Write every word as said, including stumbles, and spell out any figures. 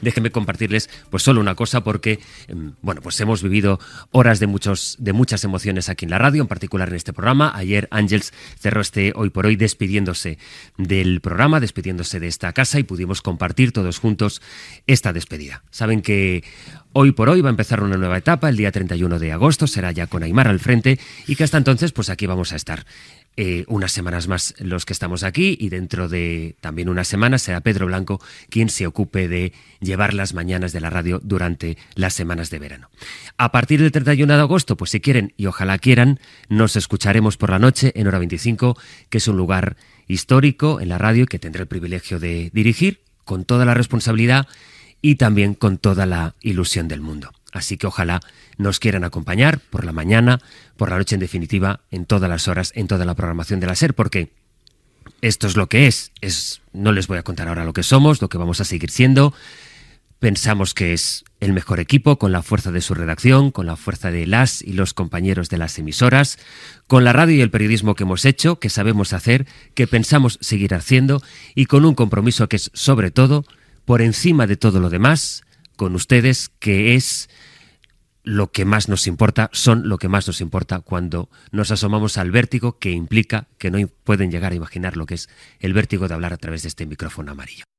Déjenme compartirles pues solo una cosa porque, bueno, pues hemos vivido horas de, muchos, de muchas emociones aquí en la radio, en particular en este programa. Ayer Ángels cerró este Hoy por Hoy despidiéndose del programa, despidiéndose de esta casa y pudimos compartir todos juntos esta despedida. Saben que Hoy por Hoy va a empezar una nueva etapa, el día treinta y uno de agosto, será ya con Aimar al frente y que hasta entonces pues aquí vamos a estar. Eh, unas semanas más los que estamos aquí y dentro de también unas semanas será Pedro Blanco quien se ocupe de llevar las mañanas de la radio durante las semanas de verano. A partir del treinta y uno de agosto, pues si quieren y ojalá quieran, nos escucharemos por la noche en Hora veinticinco, que es un lugar histórico en la radio que tendré el privilegio de dirigir con toda la responsabilidad y también con toda la ilusión del mundo. Así que ojalá nos quieran acompañar por la mañana, por la noche en definitiva, en todas las horas, en toda la programación de la SER, porque esto es lo que es. es. No les voy a contar ahora lo que somos, lo que vamos a seguir siendo. Pensamos que es el mejor equipo, con la fuerza de su redacción, con la fuerza de las y los compañeros de las emisoras, con la radio y el periodismo que hemos hecho, que sabemos hacer, que pensamos seguir haciendo y con un compromiso que es, sobre todo, por encima de todo lo demás, con ustedes, que es lo que más nos importa, son lo que más nos importa cuando nos asomamos al vértigo que implica que no pueden llegar a imaginar lo que es el vértigo de hablar a través de este micrófono amarillo.